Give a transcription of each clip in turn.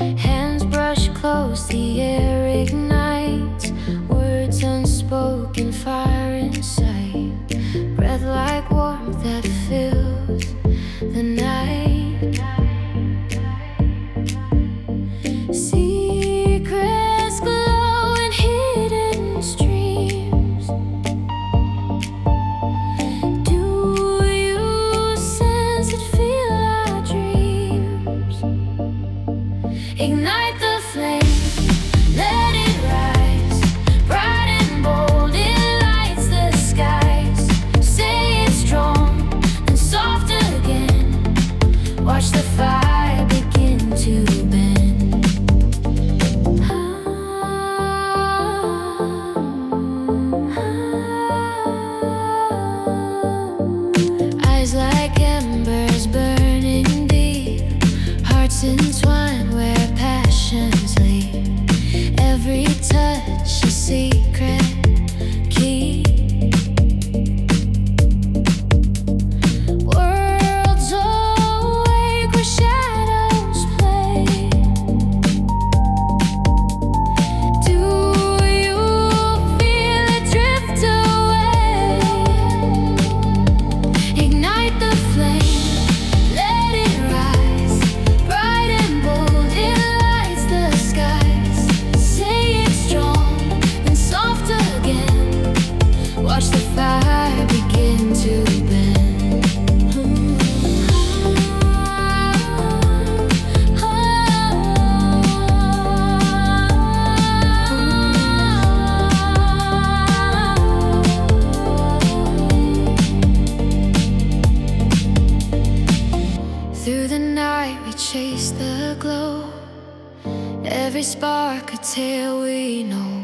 Hands brush close, the air ignites. Words unspoken, fire inside. Breath like warmth that fills the night. Secrets glow in hidden streams. Do you sense it, feel our dreams? Ignite the flame, let it rise. Bright and bold, it lights the skies. Say it's strong and soft again. Watch the fire begin to bend. Eyes like embers burning deep. Hearts entwined where passions lead. Every touch a secret key. Worlds awake where shadows play. Do you feel it drift away? Ignite the flame, let it rise. Bright and bold, it lights the skies. Say it's strong and soft again. Watch the fire begin to bend. Through the night we chase the glow. Every spark a tale we know.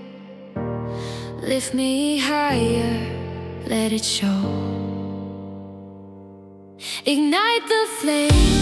Lift me higher, let it show. Ignite the flame.